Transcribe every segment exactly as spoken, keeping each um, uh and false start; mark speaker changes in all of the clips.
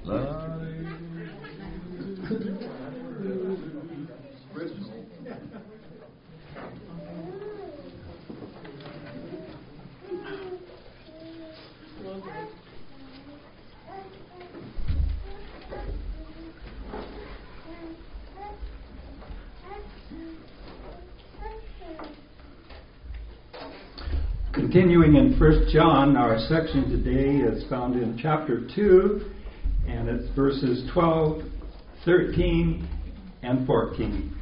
Speaker 1: Continuing in First John, our section today is found in chapter two, and it's verses twelve, thirteen, and fourteen.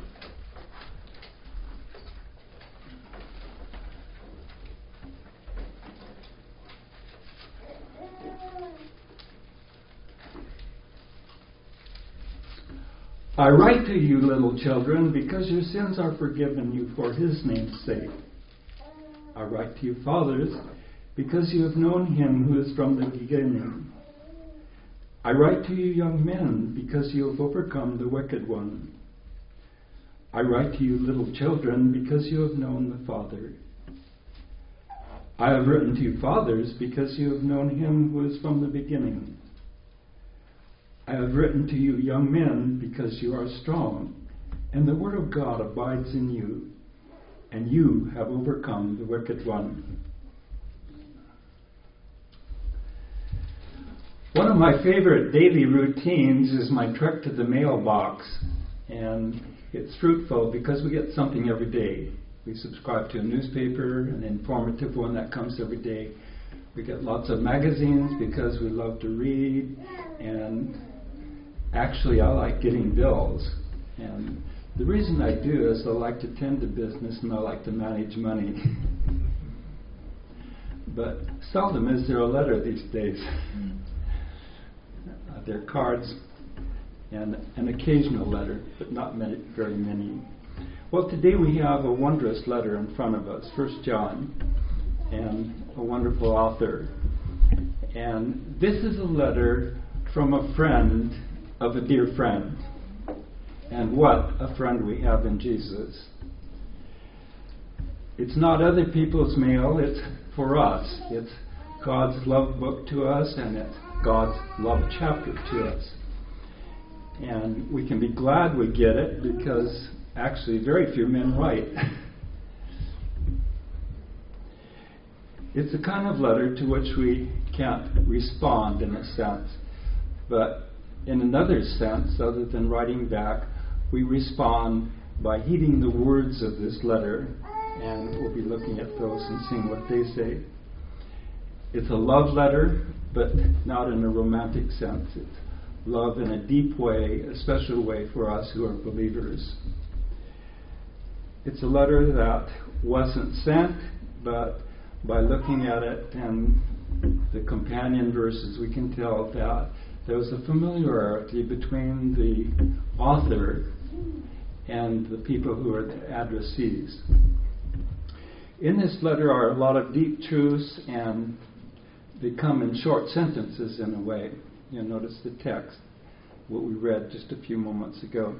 Speaker 1: I write to you, little children, because your sins are forgiven you for his name's sake. I write to you, fathers, because you have known him who is from the beginning. I write to you, young men, because you have overcome the wicked one. I write to you, little children, because you have known the Father. I have written to you, fathers, because you have known him who is from the beginning. I have written to you, young men, because you are strong, and the word of God abides in you, and you have overcome the wicked one. One of my favorite daily routines is my trek to the mailbox, and it's fruitful because we get something every day. We subscribe to a newspaper, an informative one that comes every day. We get lots of magazines because we love to read, and actually I like getting bills. And the reason I do is I like to tend to business and I like to manage money. But seldom is there a letter these days. Uh, there are cards and an occasional letter, but not many, very many. Well, today we have a wondrous letter in front of us, First John, and a wonderful author. And this is a letter from a friend of a dear friend. And what a friend we have in Jesus. It's not other people's mail, it's for us. It's God's love book to us, and it's God's love chapter to us. And we can be glad we get it, because actually very few men write. It's a kind of letter to which we can't respond in a sense. But in another sense, other than writing back, we respond by heeding the words of this letter, and we'll be looking at those and seeing what they say. It's a love letter, but not in a romantic sense. It's love in a deep way, a special way for us who are believers. It's a letter that wasn't sent, but by looking at it and the companion verses, we can tell that there was a familiarity between the author and the people who are the addressees. In this letter are a lot of deep truths, and they come in short sentences in a way. You'll notice the text, what we read just a few moments ago.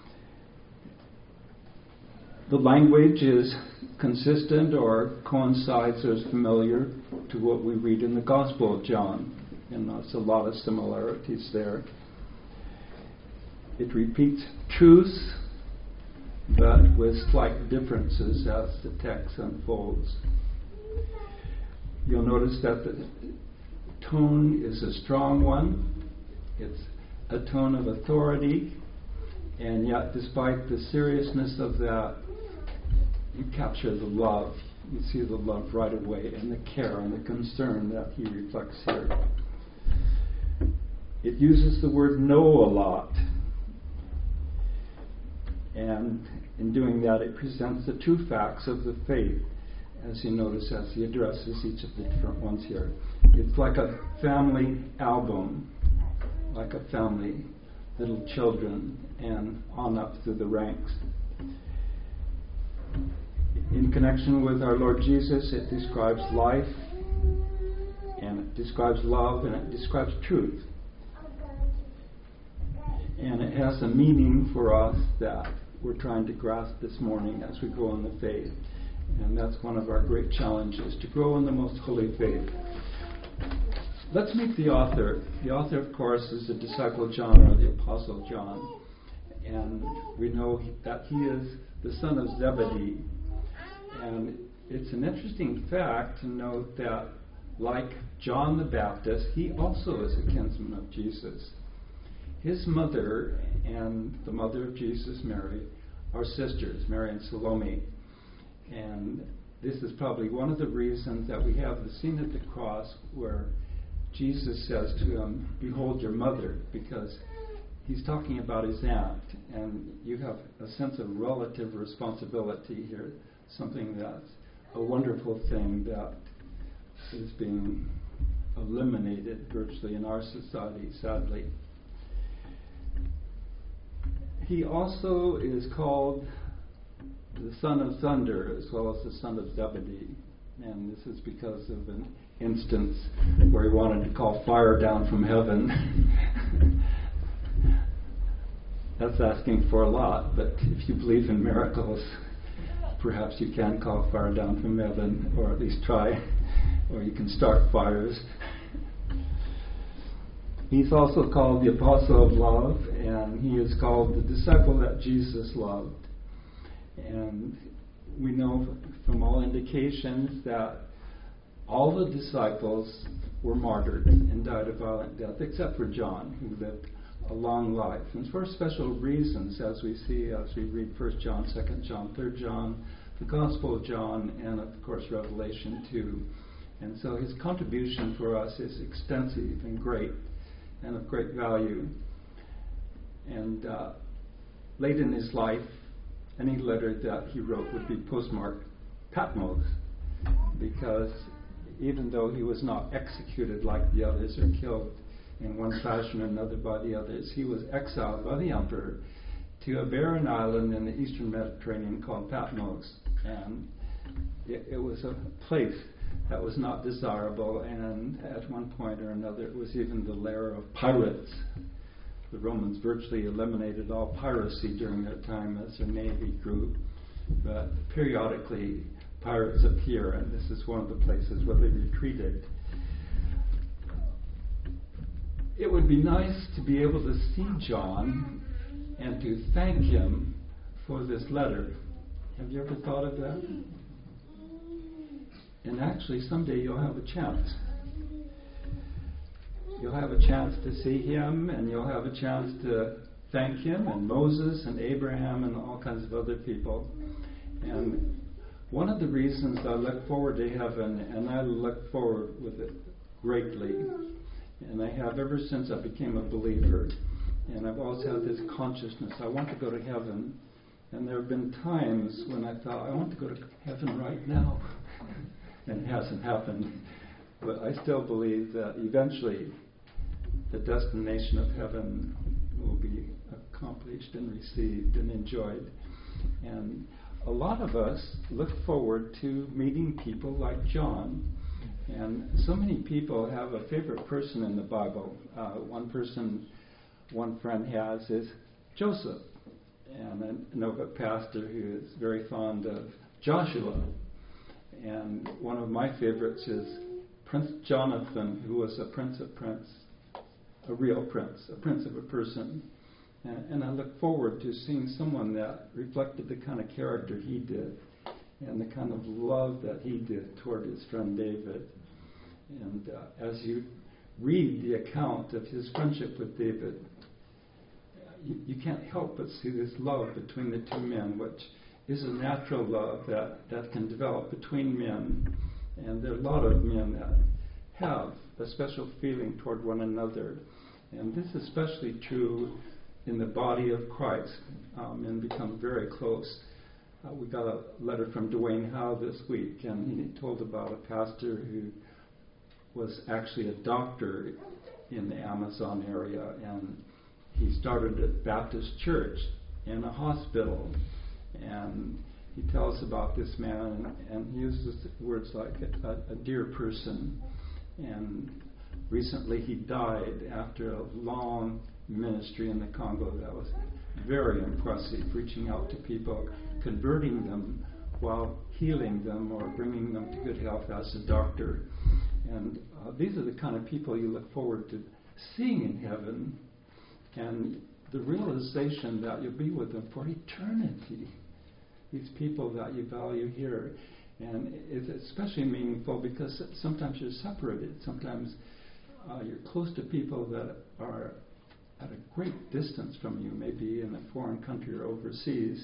Speaker 1: The language is consistent or coincides or is familiar to what we read in the Gospel of John. And there's a lot of similarities there. It repeats truths, but with slight differences as the text unfolds. You'll notice that the tone is a strong one. It's a tone of authority, and yet despite the seriousness of that, you capture the love. You see the love right away, and the care and the concern that he reflects here. It uses the word know a lot. And in doing that, it presents the true facts of the faith, as you notice as he addresses each of the different ones here. It's like a family album, like a family, little children, and on up through the ranks. In connection with our Lord Jesus, it describes life, and it describes love, and it describes truth. And it has a meaning for us that we're trying to grasp this morning as we grow in the faith. And that's one of our great challenges, to grow in the most holy faith. let's meet the author. The author, of course, is the disciple John, or the apostle John. And we know that he is the son of Zebedee. And it's an interesting fact to note that, like John the Baptist, he also is a kinsman of Jesus. His mother and the mother of Jesus, Mary, are sisters, Mary and Salome. And this is probably one of the reasons that we have the scene at the cross where Jesus says to him, "Behold your mother," because he's talking about his aunt, and you have a sense of relative responsibility here, something that's a wonderful thing that is being eliminated virtually in our society, sadly. He also is called the son of thunder as well as the son of Zebedee. And this is because of an instance where he wanted to call fire down from heaven. That's asking for a lot, but if you believe in miracles, perhaps you can call fire down from heaven, or at least try, or you can start fires. He's also called the apostle of love, and he is called the disciple that Jesus loved. And we know from all indications that all the disciples were martyred and died a violent death, except for John, who lived a long life. And for special reasons, as we see as we read First John, Second John, Third John, the Gospel of John, and of course Revelation two. And so his contribution for us is extensive and great, and of great value. And uh, late in his life, any letter that he wrote would be postmarked Patmos, because even though he was not executed like the others or killed in one fashion or another by the others, he was exiled by the emperor to a barren island in the eastern Mediterranean called Patmos. And it, it was a place that was not desirable, and at one point or another it was even the lair of pirates. The Romans virtually eliminated all piracy during their time as their navy grew, but periodically pirates appear, and this is one of the places where they retreated. It would be nice to be able to see John and to thank him for this letter. Have you ever thought of that? And actually, someday you'll have a chance. You'll have a chance to see him, and you'll have a chance to thank him, and Moses and Abraham and all kinds of other people. And one of the reasons I look forward to heaven, and I look forward with it greatly, and I have ever since I became a believer, and I've always had this consciousness, I want to go to heaven. And there have been times when I thought, I want to go to heaven right now. And it hasn't happened. But I still believe that eventually the destination of heaven will be accomplished and received and enjoyed. And a lot of us look forward to meeting people like John. And so many people have a favorite person in the Bible. Uh, one person, one friend has is Joseph. And I know of a pastor who is very fond of Joshua. And one of my favorites is Prince Jonathan, who was a prince of prince, a real prince, a prince of a person. And, and I look forward to seeing someone that reflected the kind of character he did and the kind of love that he did toward his friend David. And uh, as you read the account of his friendship with David, you, you can't help but see this love between the two men, which is a natural love that, that can develop between men. And there are a lot of men that have a special feeling toward one another. And this is especially true in the body of Christ. Um, men become very close. Uh, we got a letter from Dwayne Howe this week, and he told about a pastor who was actually a doctor in the Amazon area, and he started a Baptist church in a hospital. And he tells about this man, and, and he uses words like a, a dear person. And recently he died after a long ministry in the Congo that was very impressive, reaching out to people, converting them while healing them or bringing them to good health as a doctor. And uh, these are the kind of people you look forward to seeing in heaven, and the realization that you'll be with them for eternity. These people that you value here. And it's especially meaningful because sometimes you're separated. Sometimes uh, you're close to people that are at a great distance from you, maybe in a foreign country or overseas.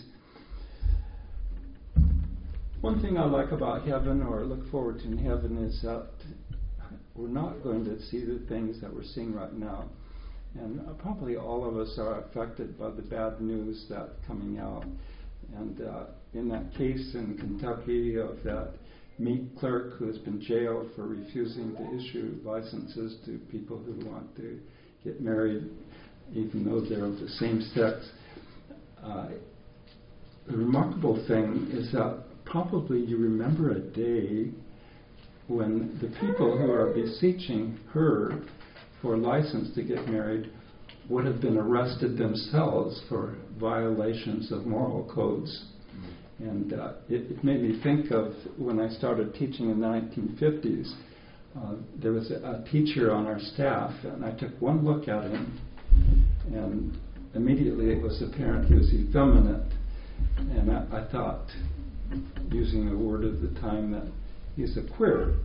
Speaker 1: One thing I like about heaven, or look forward to in heaven, is that we're not going to see the things that we're seeing right now. And uh, probably all of us are affected by the bad news that's coming out. And uh, in that case in Kentucky of that meat clerk who has been jailed for refusing to issue licenses to people who want to get married, even though they're of the same sex. Uh, the remarkable thing is that probably you remember a day when the people who are beseeching her for a license to get married would have been arrested themselves for violations of moral codes. And uh, it, it made me think of when I started teaching in the nineteen fifties. Uh, there was a, a teacher on our staff, and I took one look at him, and immediately it was apparent he was effeminate. And I, I thought, using a word of the time, that he's a queer.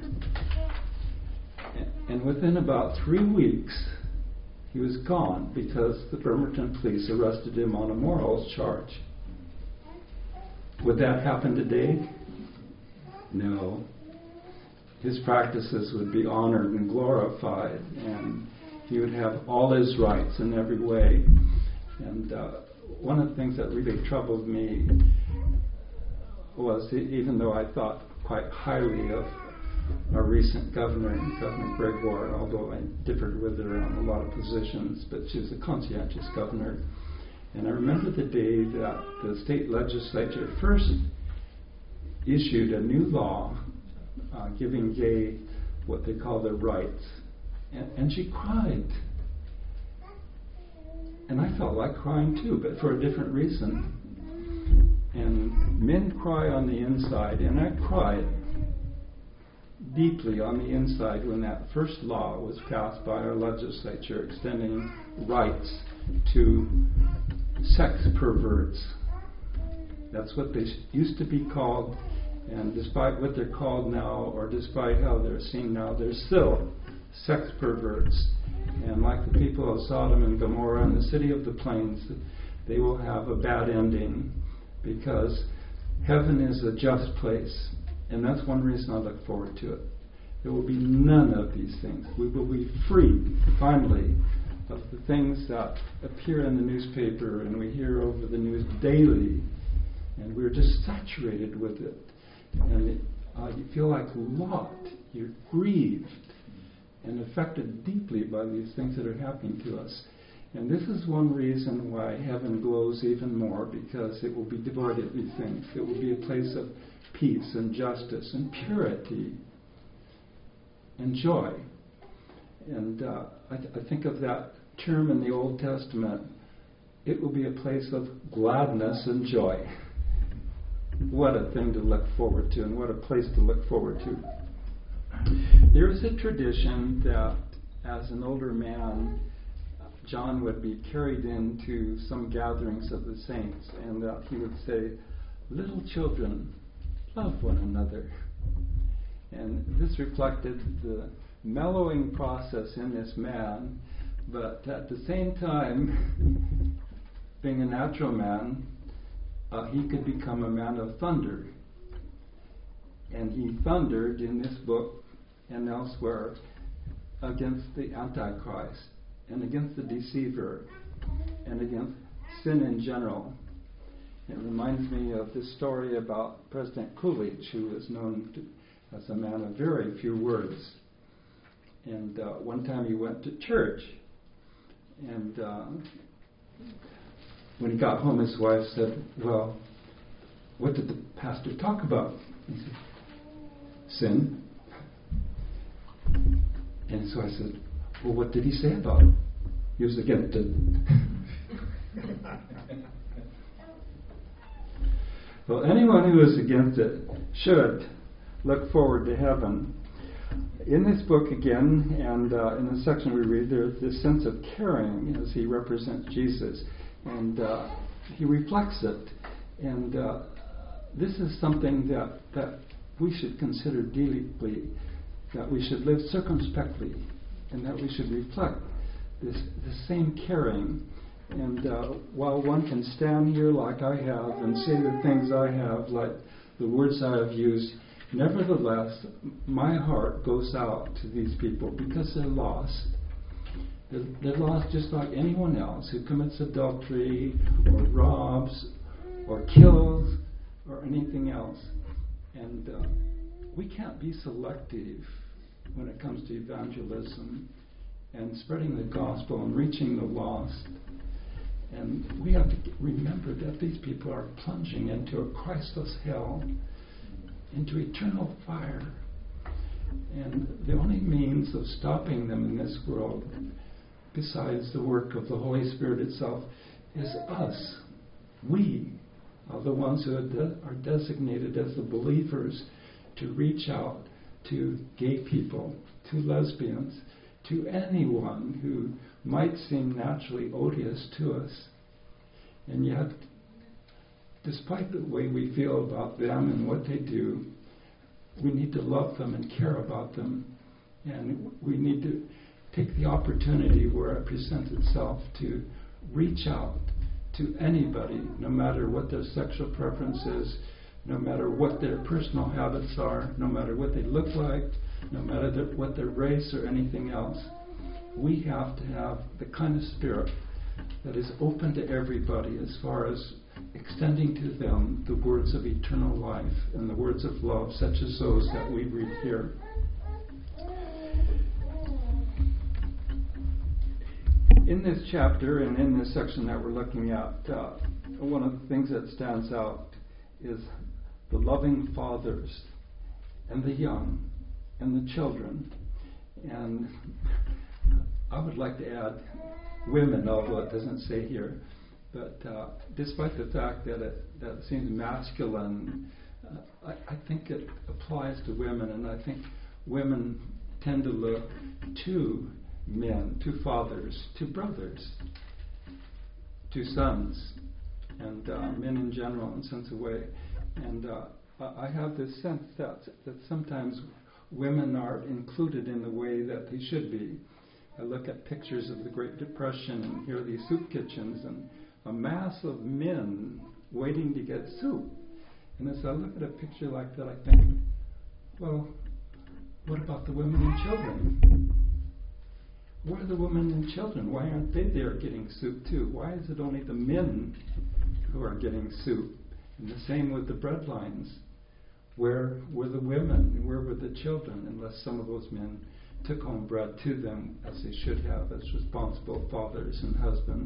Speaker 1: And, and within about three weeks, he was gone because the Bremerton police arrested him on a morals charge. Would that happen today? No. His practices would be honored and glorified, and he would have all his rights in every way. And uh, one of the things that really troubled me was, even though I thought quite highly of our recent governor, Governor Gregoire, although I differed with her on a lot of positions, but she was a conscientious governor. And I remember the day that the state legislature first issued a new law uh, giving gay what they call their rights. And, and she cried. And I felt like crying too, but for a different reason. And men cry on the inside, and I cried deeply on the inside when that first law was passed by our legislature extending rights to sex perverts. That's what they used to be called, and despite what they're called now, or despite how they're seen now, they're still sex perverts. And like the people of Sodom and Gomorrah and the city of the plains, they will have a bad ending, because heaven is a just place. And that's one reason I look forward to it. There will be none of these things. We will be free, finally, of the things that appear in the newspaper and we hear over the news daily. And we're just saturated with it. And it, uh, you feel like locked. You're grieved and affected deeply by these things that are happening to us. And this is one reason why heaven glows even more, because it will be devoid of these things. It will be a place of peace and justice and purity and joy. And uh, I, th- I think of that term in the Old Testament. It will be a place of gladness and joy. What a thing to look forward to, and what a place to look forward to. There is a tradition that as an older man, John would be carried into some gatherings of the saints, and that he would say, "Little children, love one another." And this reflected the mellowing process in this man, but at the same time, being a natural man, uh, he could become a man of thunder. And he thundered in this book and elsewhere against the Antichrist, and against the deceiver, and against sin in general. It reminds me of this story about President Coolidge, who was known to, as a man of very few words. And uh, one time he went to church, and uh, when he got home, his wife said, "Well, what did the pastor talk about?" He said, "Sin." And so I said, "Well, what did he say about it?" He was against it. Well, anyone who is against it should look forward to heaven. in this book again, and uh, in the section we read, there's this sense of caring as he represents Jesus, and uh, he reflects it. And uh, this is something that, that we should consider deeply, that we should live circumspectly, and that we should reflect this, this same caring. And uh, while one can stand here like I have and say the things I have, like the words I have used, nevertheless, my heart goes out to these people because they're lost. They're, they're lost just like anyone else who commits adultery or robs or kills or anything else. And uh, we can't be selective when it comes to evangelism and spreading the gospel and reaching the lost. And we have to remember that these people are plunging into a Christless hell, into eternal fire. And the only means of stopping them in this world, besides the work of the Holy Spirit itself, is us. We are the ones who are, de- are designated as the believers to reach out to gay people, to lesbians, to anyone who might seem naturally odious to us. And yet, despite the way we feel about them and what they do, we need to love them and care about them. And we need to take the opportunity where it presents itself to reach out to anybody, no matter what their sexual preference is, no matter what their personal habits are, no matter what they look like, no matter their, what their race or anything else. We have to have the kind of spirit that is open to everybody as far as extending to them the words of eternal life and the words of love, such as those that we read here. In this chapter and in this section that we're looking at, uh, one of the things that stands out is the loving fathers and the young and the children. And I would like to add women, although it doesn't say here. But uh, despite the fact that it, that it seems masculine, uh, I, I think it applies to women, and I think women tend to look to men, to fathers, to brothers, to sons, and uh, men in general in sense of way. And uh, I have this sense that, that sometimes women are included in the way that they should be. I look at pictures of the Great Depression and hear these soup kitchens and a mass of men waiting to get soup. And as I look at a picture like that, I think, well, what about the women and children? Where are the women and children? Why aren't they there getting soup too? Why is it only the men who are getting soup? And the same with the breadlines. Where were the women? Where were the children? Unless some of those men took home bread to them as they should have, as responsible fathers and husbands.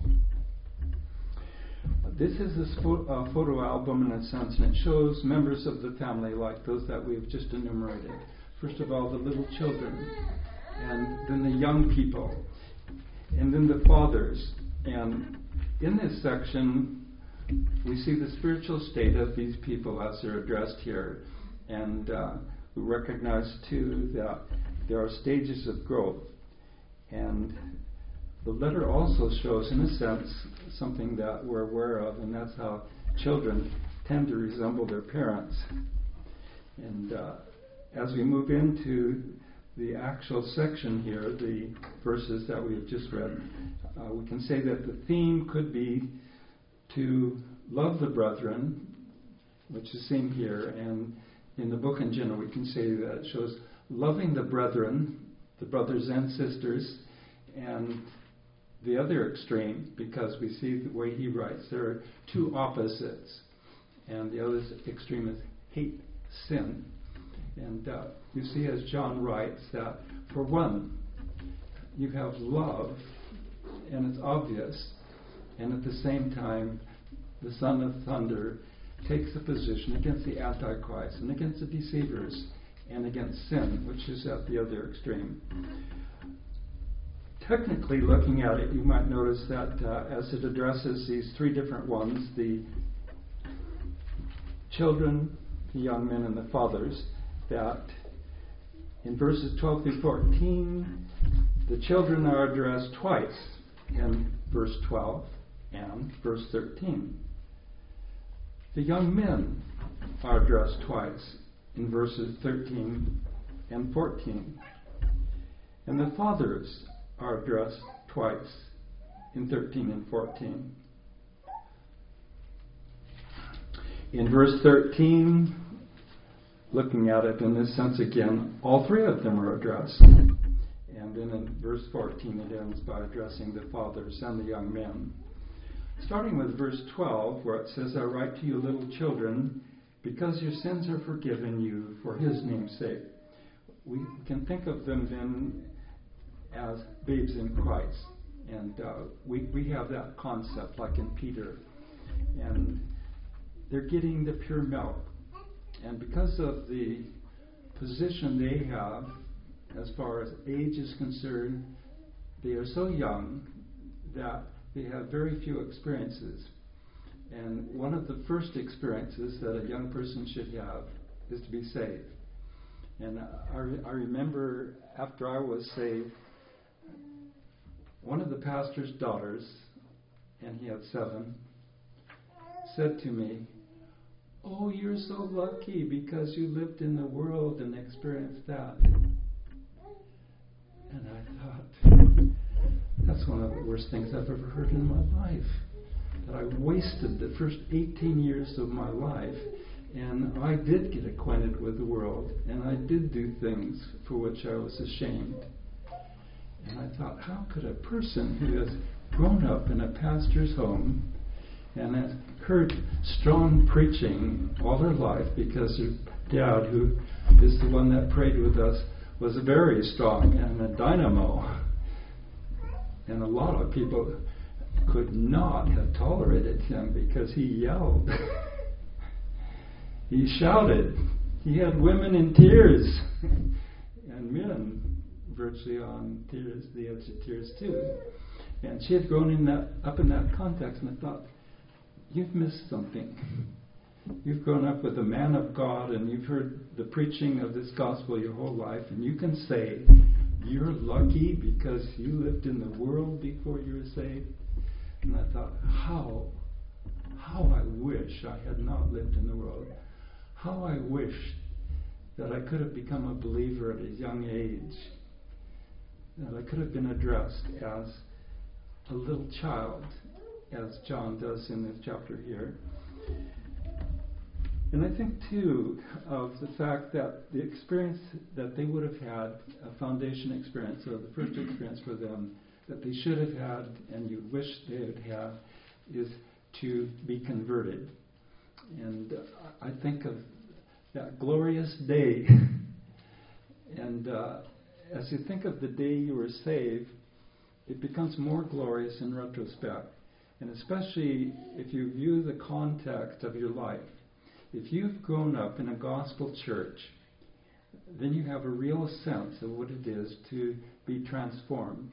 Speaker 1: This is a spo- uh, photo album in a sense, and it shows members of the family like those that we've just enumerated. First of all, the little children, and then the young people, and then the fathers. And in this section, we see the spiritual state of these people as they're addressed here. And uh, we recognize, too, that there are stages of growth. And the letter also shows, in a sense, something that we're aware of, and that's how children tend to resemble their parents. And uh, as we move into the actual section here, the verses that we have just read, uh, we can say that the theme could be to love the brethren, which is seen here, and in the book in general we can say that it shows loving the brethren, the brothers and sisters, and the other extreme, because we see the way he writes, there are two opposites, and the other extreme is hate sin. And uh, you see, as John writes, that for one, you have love, and it's obvious, and at the same time, the Son of Thunder takes a position against the Antichrist and against the deceivers and against sin, which is at the other extreme. Technically, looking at it, you might notice that uh, as it addresses these three different ones, the children, the young men, and the fathers, that In verses twelve through fourteen, the children are addressed twice, in verse twelve and verse thirteen. The young men are addressed twice, in verses thirteen and fourteen. And the fathers are addressed twice, in thirteen and fourteen. In verse thirteen, looking at it in this sense again, all three of them are addressed. And then in verse fourteen, it ends by addressing the fathers and the young men. Starting with verse twelve, where it says, I write to you, little children, because your sins are forgiven you for his name's sake. We can think of them then as babes in Christ. And uh, we, we have that concept, like in Peter. And they're getting the pure milk. And because of the position they have, as far as age is concerned, they are so young that they have very few experiences. And one of the first experiences that a young person should have is to be saved. And I, I remember after I was saved, one of the pastor's daughters, and he had seven, said to me, oh, you're so lucky because you lived in the world and experienced that. And I thought, that's one of the worst things I've ever heard in my life. That I wasted the first eighteen years of my life, and I did get acquainted with the world, and I did do things for which I was ashamed. And I thought, how could a person who has grown up in a pastor's home and has heard strong preaching all her life, because her dad, who is the one that prayed with us, was very strong and a dynamo. And a lot of people could not have tolerated him because he yelled. He shouted. He had women in tears and men virtually on tears, the edge of tears too. And she had grown in that up in that context, and I thought, you've missed something. You've grown up with a man of God, and you've heard the preaching of this gospel your whole life, and you can say you're lucky because you lived in the world before you were saved. And I thought, how, how I wish I had not lived in the world. How I wish that I could have become a believer at a young age. That I could have been addressed as a little child, as John does in this chapter here. And I think, too, of the fact that the experience that they would have had, a foundation experience, or the first experience for them, that they should have had, and you wish they had had, is to be converted. And uh, I think of that glorious day. And uh, as you think of the day you were saved, it becomes more glorious in retrospect. And especially if you view the context of your life. If you've grown up in a gospel church, then you have a real sense of what it is to be transformed,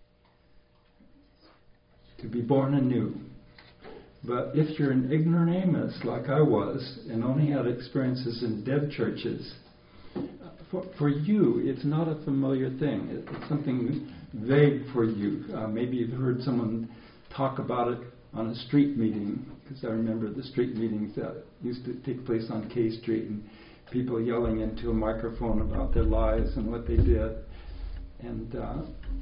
Speaker 1: to be born anew. But if you're an ignoramus like I was and only had experiences in dead churches, for, for you it's not a familiar thing. It, it's something vague for you. Uh, maybe you've heard someone talk about it on a street meeting, because I remember the street meetings that used to take place on K Street, and people yelling into a microphone about their lives and what they did. And uh,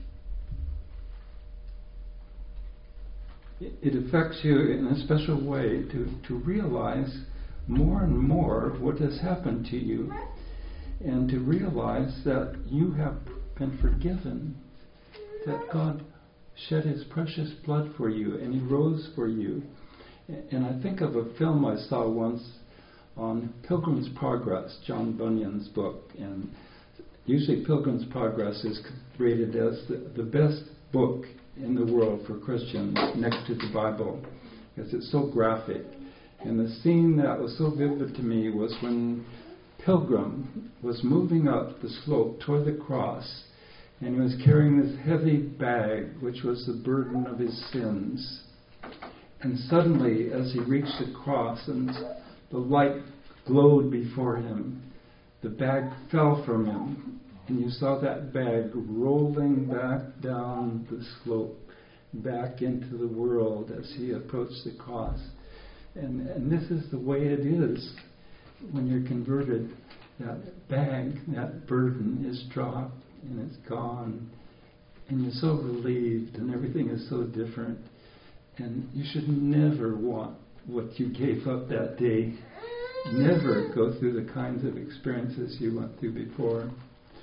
Speaker 1: it, it affects you in a special way to, to realize more and more what has happened to you, and to realize that you have been forgiven, that God shed his precious blood for you, and he rose for you. And I think of a film I saw once on Pilgrim's Progress, John Bunyan's book. And usually Pilgrim's Progress is rated as the, the best book in the world for Christians, next to the Bible, because it's so graphic. And the scene that was so vivid to me was when Pilgrim was moving up the slope toward the cross, and he was carrying this heavy bag, which was the burden of his sins. And suddenly, as he reached the cross and the light glowed before him, the bag fell from him, and you saw that bag rolling back down the slope, back into the world as he approached the cross. And, and this is the way it is when you're converted. That bag, that burden is dropped and it's gone. And you're so relieved and everything is so different. And you should never want what you gave up that day. Never go through the kinds of experiences you went through before.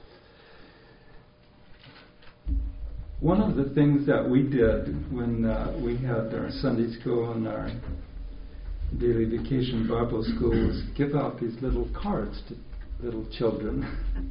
Speaker 1: One of the things that we did when uh, we had our Sunday school and our daily vacation Bible school was give out these little cards to little children.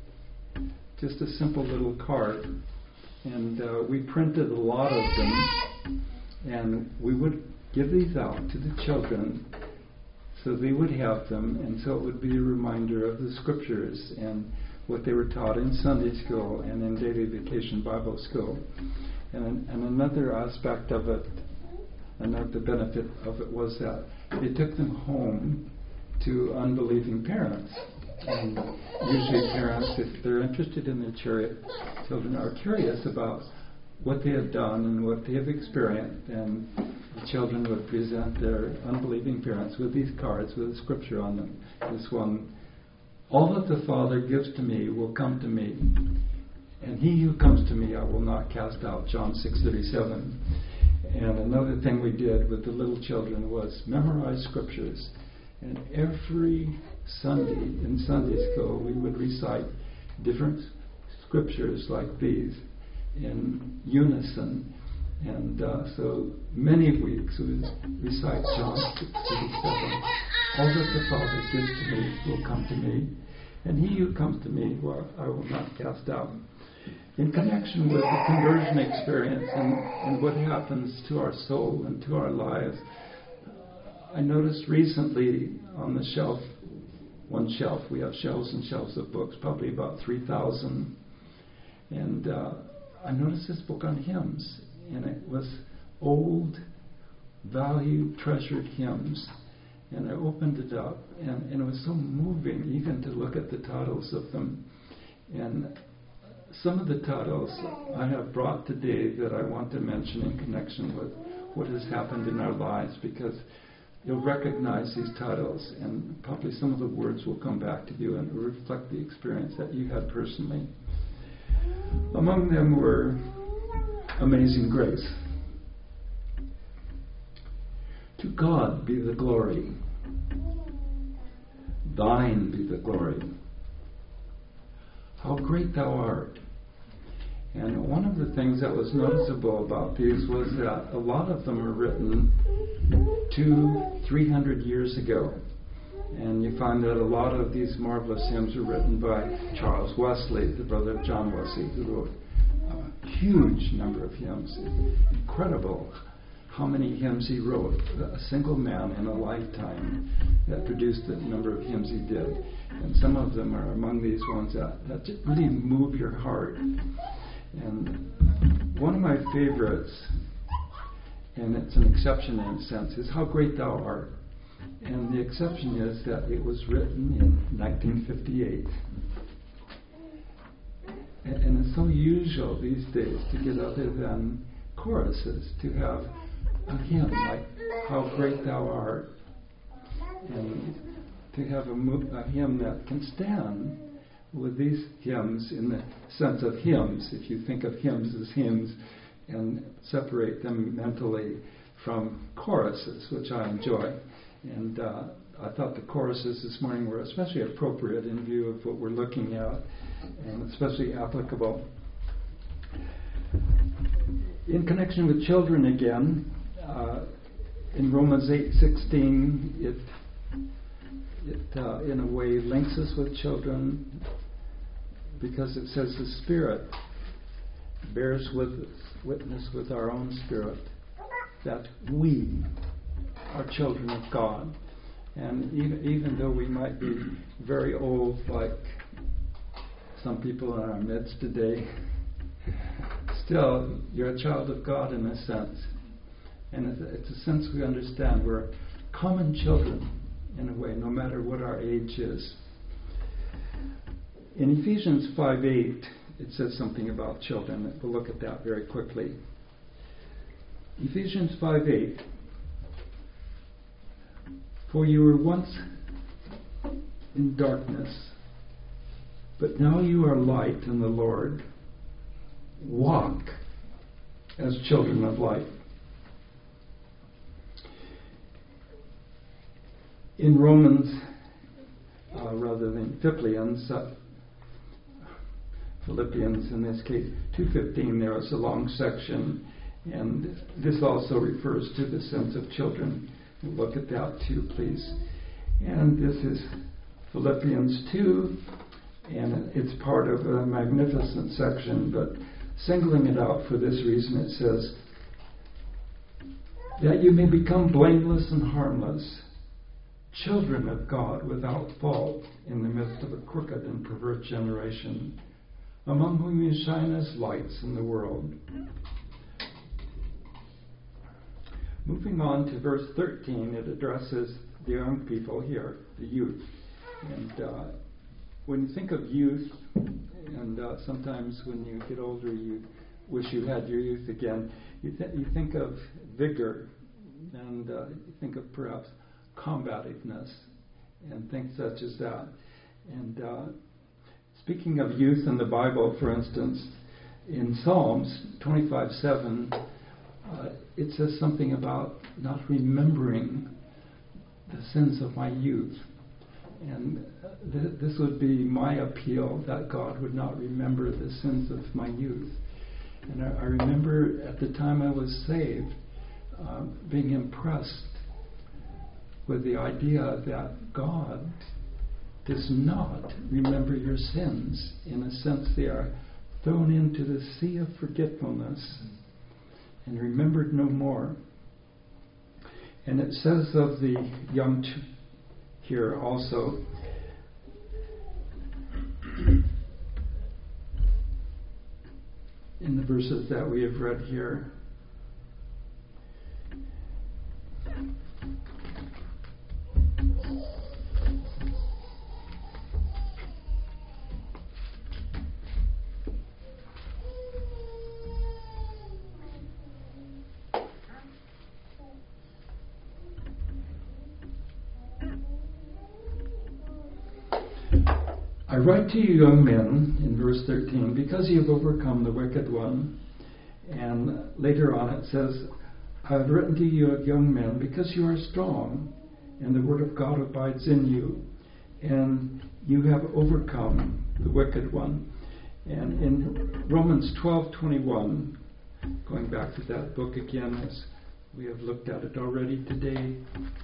Speaker 1: Just a simple little card. And uh, we printed a lot of them, and we would give these out to the children so they would have them, and so it would be a reminder of the scriptures and what they were taught in Sunday school and in daily vacation Bible school. And, and another aspect of it, another benefit of it was that they took them home to unbelieving parents. And usually parents, if they're interested in their children, children are curious about what they have done and what they have experienced, and the children would present their unbelieving parents with these cards with a scripture on them. This one, all that the Father gives to me will come to me, and he who comes to me I will not cast out, John six thirty-seven. And another thing we did with the little children was memorize scriptures. And every Sunday in Sunday school we would recite different scriptures like these in unison. And uh, so many weeks we would recite John six thirty-seven. All that the Father gives to me will come to me, and he who comes to me well, I will not cast out. In connection with the conversion experience and, and what happens to our soul and to our lives, I noticed recently on the shelf, one shelf, we have shelves and shelves of books, probably about three thousand. And uh, I noticed this book on hymns, and it was old, valued, treasured hymns. And I opened it up, and, and it was so moving even to look at the titles of them. And some of the titles I have brought today that I want to mention in connection with what has happened in our lives, because you'll recognize these titles, and probably some of the words will come back to you and reflect the experience that you had personally. Among them were Amazing Grace. To God be the glory. Thine be the glory. How great thou art. And one of the things that was noticeable about these was that a lot of them were written two, three hundred years ago. And you find that a lot of these marvelous hymns were written by Charles Wesley, the brother of John Wesley, who wrote a huge number of hymns. Incredible how many hymns he wrote. A single man in a lifetime that produced the number of hymns he did. And some of them are among these ones that, that just really move your heart. And one of my favorites, and it's an exception in a sense, is How Great Thou Art. And the exception is that it was written in nineteen fifty-eight. And, and it's so usual these days to get other than choruses, to have a hymn like How Great Thou Art, and to have a, mo- a hymn that can stand with these hymns in the sense of hymns, if you think of hymns as hymns, and separate them mentally from choruses, which I enjoy. And uh, I thought the choruses this morning were especially appropriate in view of what we're looking at, and especially applicable. In connection with children again, uh, in Romans eight sixteen, it it uh, in a way links us with children, because it says the Spirit bears with witness with our own spirit that we are children of God. And even, even though we might be very old, like some people in our midst today, still you're a child of God in a sense. And it's a, it's a sense we understand. We're common children in a way, no matter what our age is. In Ephesians five eight, it says something about children. We'll look at that very quickly. Ephesians five eight. For you were once in darkness, but now you are light in the Lord. Walk as children of light. In Romans, uh, rather than Philippians, uh, Philippians in this case, two fifteen, there is a long section, and this also refers to the sense of children. We'll look at that too, please. And this is Philippians two, and it's part of a magnificent section, but singling it out for this reason, it says, that you may become blameless and harmless, children of God without fault in the midst of a crooked and perverse generation, among whom you shine as lights in the world. Moving on to verse thirteen, it addresses the young people here, the youth. And uh, when you think of youth, and uh, sometimes when you get older you wish you had your youth again, you, th- you think of vigor, and uh, you think of perhaps combativeness, and things such as that. And uh, speaking of youth in the Bible, for instance, in Psalms twenty-five seven, uh, it says something about not remembering the sins of my youth. And th- this would be my appeal, that God would not remember the sins of my youth. And I, I remember at the time I was saved, uh, being impressed with the idea that God does not remember your sins. In a sense, they are thrown into the sea of forgetfulness and remembered no more. And it says of the young ch- here also, in the verses that we have read here, I write to you, young men, in verse thirteen, because you have overcome the wicked one. And later on it says, I have written to you, young men, because you are strong, and the word of God abides in you, and you have overcome the wicked one. And in Romans twelve twenty-one, going back to that book again, as we have looked at it already today,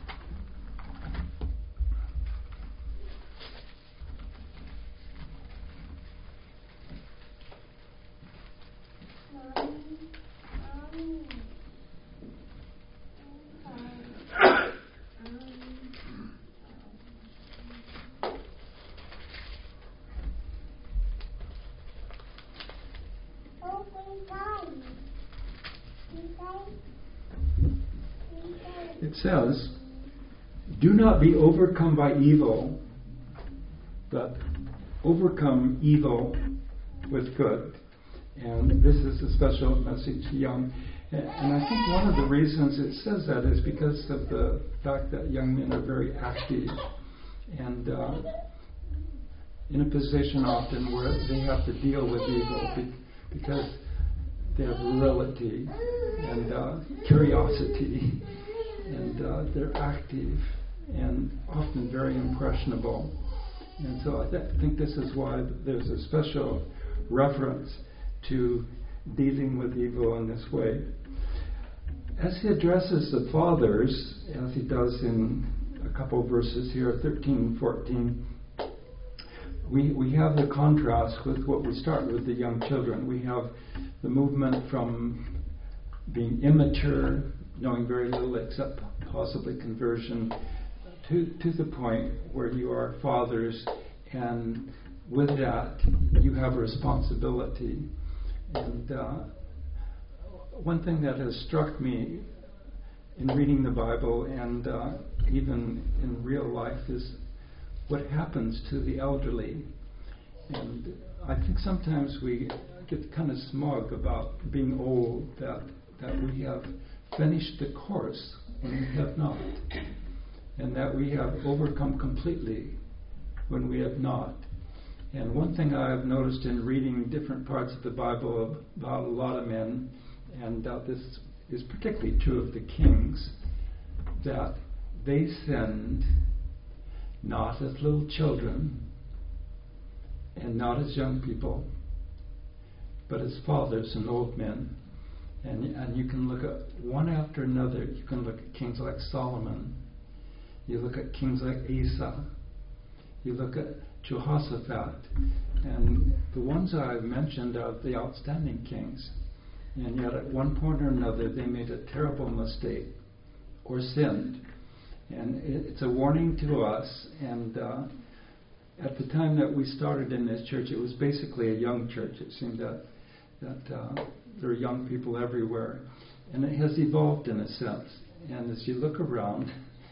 Speaker 1: it says, do not be overcome by evil, but overcome evil with good. And this is a special message to young. And I think one of the reasons it says that is because of the fact that young men are very active and uh, in a position often where they have to deal with evil be- because they have virility and uh, curiosity, and uh, they're active and often very impressionable. And so I th- think this is why there's a special reference to dealing with evil in this way. As he addresses the fathers, as he does in a couple of verses here, thirteen and fourteen, we, we have the contrast with what we start with the young children. We have the movement from being immature, knowing very little except possibly conversion, to, to the point where you are fathers, and with that you have a responsibility. And uh, one thing that has struck me in reading the Bible and uh, even in real life is what happens to the elderly. And I think sometimes we get kind of smug about being old, that, that we have finished the course when we have not, and that we have overcome completely when we have not. And one thing I have noticed in reading different parts of the Bible about a lot of men, and uh, this is particularly true of the kings, that they sinned not as little children and not as young people, but as fathers and old men. And, and you can look at one after another. You can look at kings like Solomon. You look at kings like Asa. You look at Jehoshaphat. And the ones I've mentioned are the outstanding kings. And yet at one point or another they made a terrible mistake or sinned. And it, it's a warning to us. And uh, at the time that we started in this church, it was basically a young church. It seemed that, that uh, there are young people everywhere. And it has evolved in a sense. And as you look around,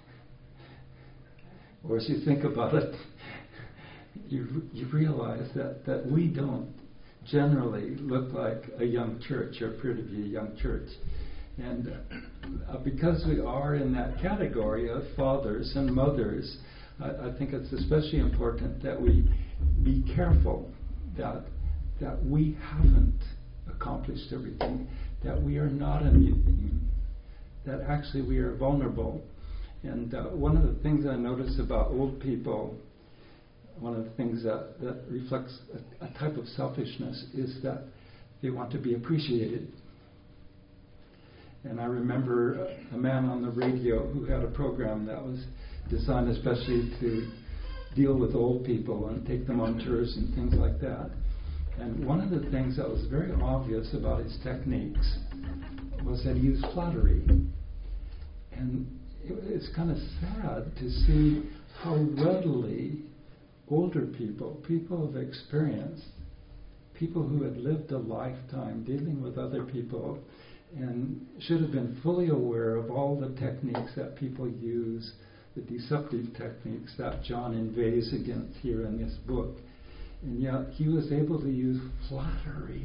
Speaker 1: or as you think about it, you, you realize that, that we don't generally look like a young church or appear to be a young church. And uh, because we are in that category of fathers and mothers, I, I think it's especially important that we be careful that that we haven't accomplished everything, that we are not immune, that actually we are vulnerable. And uh, one of the things I notice about old people, one of the things that, that reflects a, a type of selfishness is that they want to be appreciated. And I remember a, a man on the radio who had a program that was designed especially to deal with old people and take them on tours and things like that. And one of the things that was very obvious about his techniques was that he used flattery. And it, it's kind of sad to see how readily older people, people of experience, people who had lived a lifetime dealing with other people and should have been fully aware of all the techniques that people use, the deceptive techniques that John inveighs against here in this book. And yet he was able to use flattery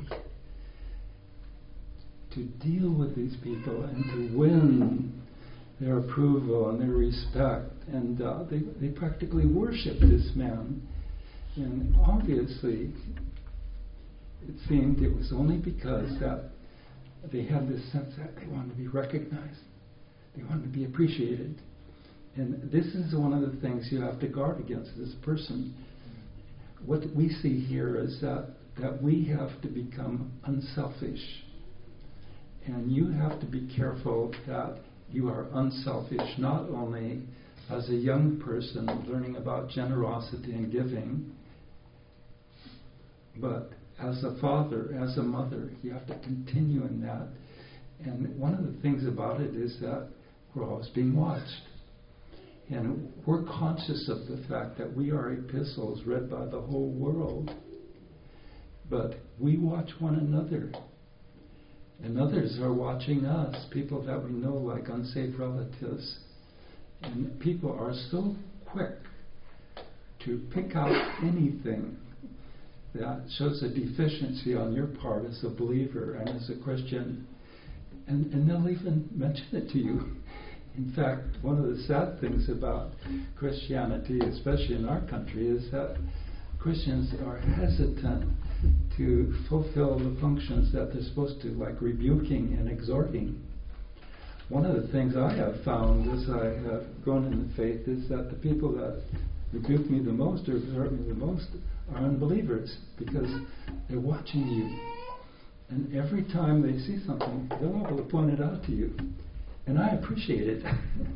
Speaker 1: to deal with these people and to win their approval and their respect. And uh, they, they practically worshipped this man. And obviously, it seemed it was only because that they had this sense that they wanted to be recognized. They wanted to be appreciated. And this is one of the things you have to guard against this person. What we see here is that, that we have to become unselfish. And you have to be careful that you are unselfish, not only as a young person learning about generosity and giving, but as a father, as a mother, you have to continue in that. And one of the things about it is that we're always being watched. And we're conscious of the fact that we are epistles read by the whole world. But we watch one another. And others are watching us, people that we know like unsaved relatives. And people are so quick to pick out anything that shows a deficiency on your part as a believer and as a Christian. And, and they'll even mention it to you. In fact, one of the sad things about Christianity, especially in our country, is that Christians are hesitant to fulfill the functions that they're supposed to, like rebuking and exhorting. One of the things I have found as I have grown in the faith is that the people that rebuke me the most or exhort me the most are unbelievers, because they're watching you. And every time they see something, they'll be able to point it out to you. And I appreciate it.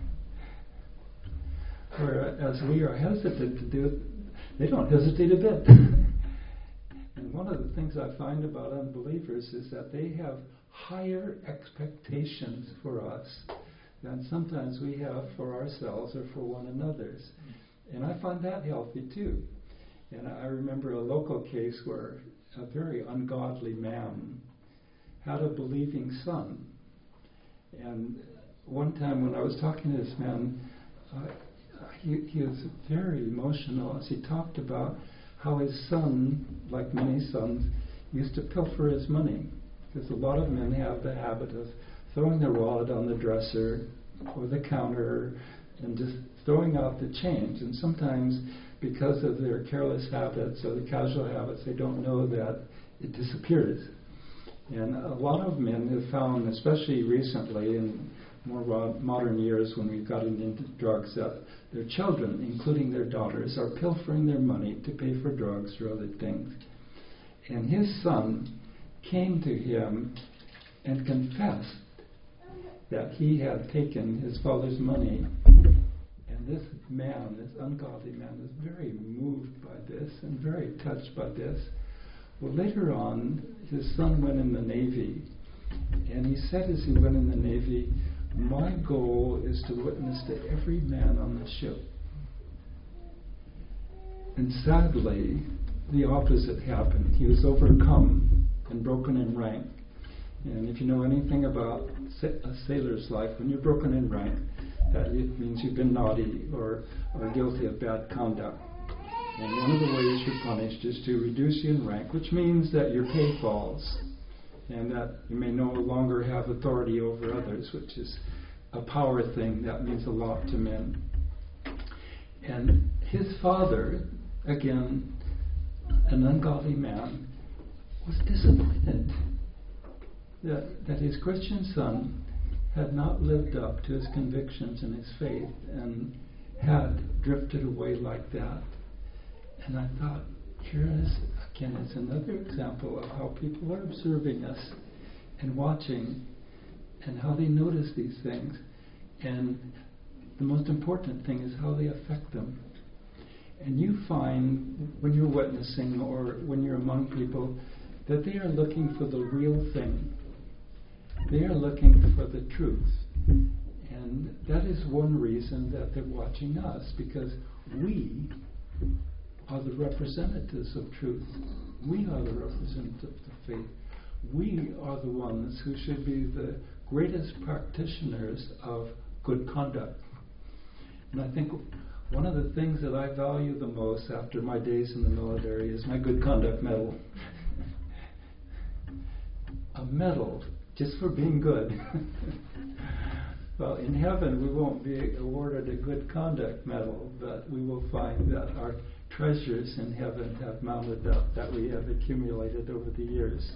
Speaker 1: Whereas we are hesitant to do it, they don't hesitate a bit. And one of the things I find about unbelievers is that they have higher expectations for us than sometimes we have for ourselves or for one another's. And I find that healthy too. And I remember a local case where a very ungodly man had a believing son. And one time when I was talking to this man, uh, he, he was very emotional as he talked about how his son, like many sons, used to pilfer his money. Because a lot of men have the habit of throwing their wallet on the dresser or the counter and just throwing out the change. And sometimes, because of their careless habits or the casual habits, they don't know that it disappears. And a lot of men have found, especially recently in more modern years when we've gotten into drugs, that their children, including their daughters, are pilfering their money to pay for drugs or other things. And his son came to him and confessed that he had taken his father's money. And this man, this ungodly man, was very moved by this and very touched by this. Well, later on, his son went in the Navy, and he said as he went in the Navy, my goal is to witness to every man on the ship. And sadly, the opposite happened. He was overcome and broken in rank. And if you know anything about a sailor's life, when you're broken in rank, that means you've been naughty or, or guilty of bad conduct. And one of the ways you're punished is to reduce you in rank, which means that your pay falls and that you may no longer have authority over others, which is a power thing that means a lot to men. And his father, again, an ungodly man, was disappointed that, that his Christian son had not lived up to his convictions and his faith and had drifted away like that. And I thought, here is, again, is another example of how people are observing us and watching and how they notice these things. And the most important thing is how they affect them. And you find when you're witnessing or when you're among people that they are looking for the real thing. They are looking for the truth. And that is one reason that they're watching us, because we are the representatives of truth. We are the representatives of faith. We are the ones who should be the greatest practitioners of good conduct. And I think one of the things that I value the most after my days in the military is my good conduct medal. A medal just for being good. Well, in heaven we won't be awarded a good conduct medal, but we will find that our treasures in heaven have mounted up that we have accumulated over the years.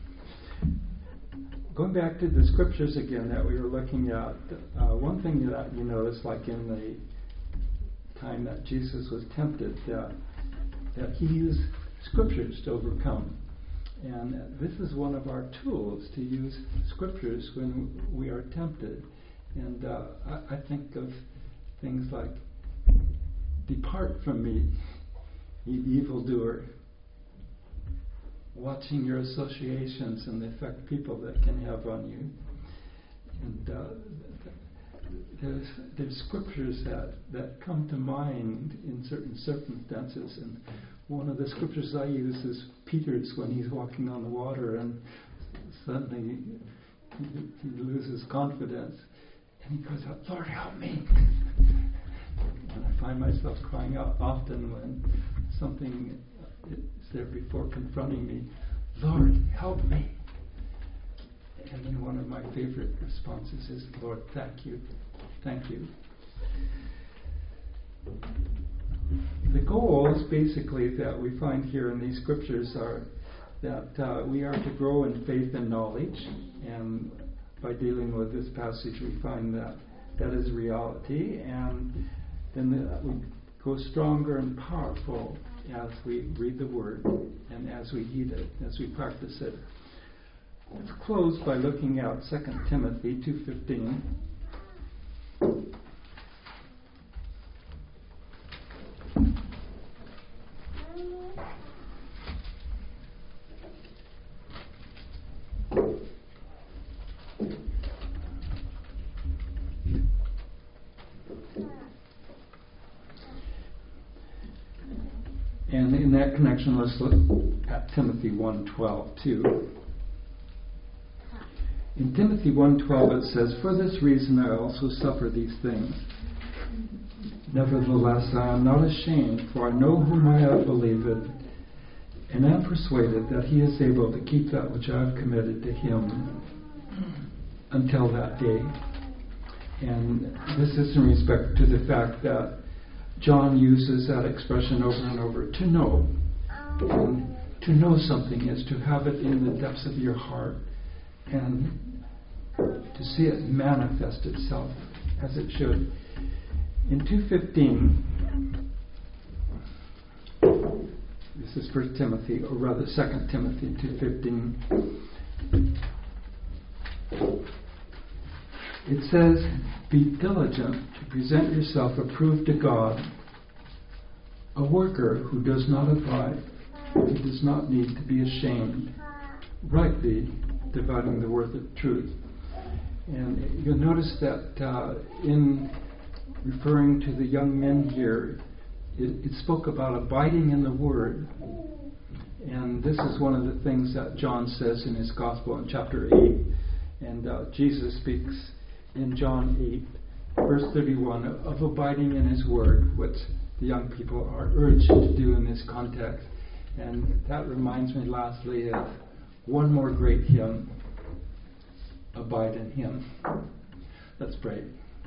Speaker 1: Going back to the scriptures again that we were looking at, uh, one thing that you notice, like in the time that Jesus was tempted, that that he used scriptures to overcome. And this is one of our tools, to use scriptures when we are tempted. And uh, I, I think of things like, depart from me, ye evildoer. Watching your associations and the effect people that can have on you. And uh, there's there's scriptures that, that come to mind in certain circumstances. And one of the scriptures I use is Peter's when he's walking on the water and suddenly he, he loses confidence. And he cries out, Lord, help me. And I find myself crying out often when something is there before confronting me, Lord, help me. And then one of my favorite responses is, Lord, thank you. Thank you. The goals, basically, that we find here in these scriptures are that uh, we are to grow in faith and knowledge. And by dealing with this passage, we find that that is reality. And then the, we go stronger and powerful as we read the Word and as we heed it, as we practice it. Let's close by looking at Second Timothy two fifteen. And in that connection, let's look at Timothy one twelve too. In Timothy one twelve it says, for this reason I also suffer these things. Nevertheless, I am not ashamed, for I know whom I have believed, and am persuaded that he is able to keep that which I have committed to him until that day. And this is in respect to the fact that John uses that expression over and over, to know. And to know something is to have it in the depths of your heart and to see it manifest itself as it should. In two fifteen, this is First Timothy, or rather Second Timothy two fifteen, it says, be diligent to present yourself approved to God, a worker who does not abide, who does not need to be ashamed, rightly dividing the word of truth. And you'll notice that uh, in referring to the young men here, it, it spoke about abiding in the Word. And this is one of the things that John says in his Gospel in chapter eight. And uh, Jesus speaks in John eight, verse thirty-one, of, of abiding in His Word, which the young people are urged to do in this context. And that reminds me lastly of one more great hymn, Abide in Him. Let's pray.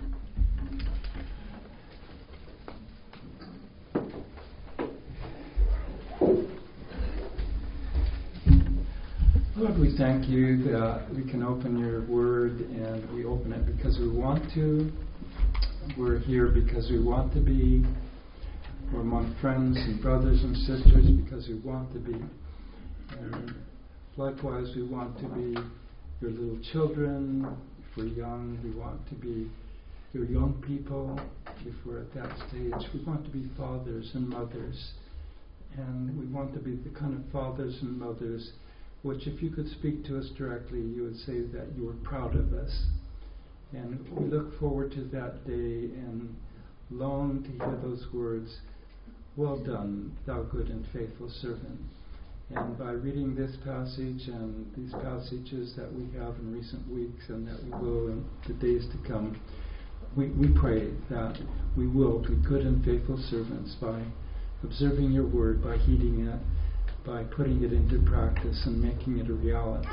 Speaker 1: Lord, we thank you that we can open your word, and we open it because we want to. We're here because we want to be. We're among friends and brothers and sisters because we want to be. And likewise, we want to be your little children. If we're young, we want to be your young people. If we're at that stage, we want to be fathers and mothers. And we want to be the kind of fathers and mothers which, if you could speak to us directly, you would say that you were proud of us. And we look forward to that day and long to hear those words, well done, thou good and faithful servant. And by reading this passage and these passages that we have in recent weeks and that we will in the days to come, we, we pray that we will be good and faithful servants by observing your word, by heeding it, by putting it into practice and making it a reality.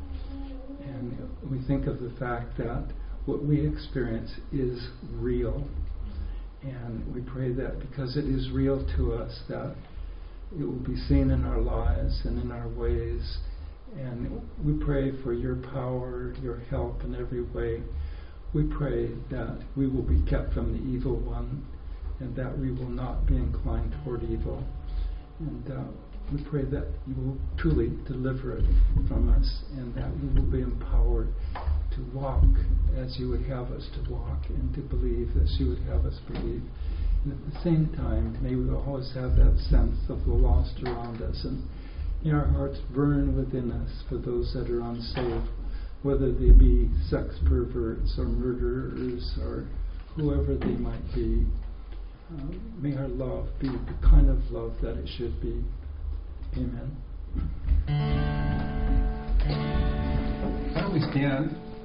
Speaker 1: And we think of the fact that what we experience is real. And we pray that because it is real to us, that it will be seen in our lives and in our ways. And we pray for your power, your help in every way. We pray that we will be kept from the evil one and that we will not be inclined toward evil. And uh, we pray that you will truly deliver it from us and that we will be empowered to walk as you would have us to walk and to believe as you would have us believe. And at the same time, may we always have that sense of the lost around us and may our hearts burn within us for those that are unsaved, whether they be sex perverts or murderers or whoever they might be. Uh, may our love be the kind of love that it should be. Amen. Why don't we stand?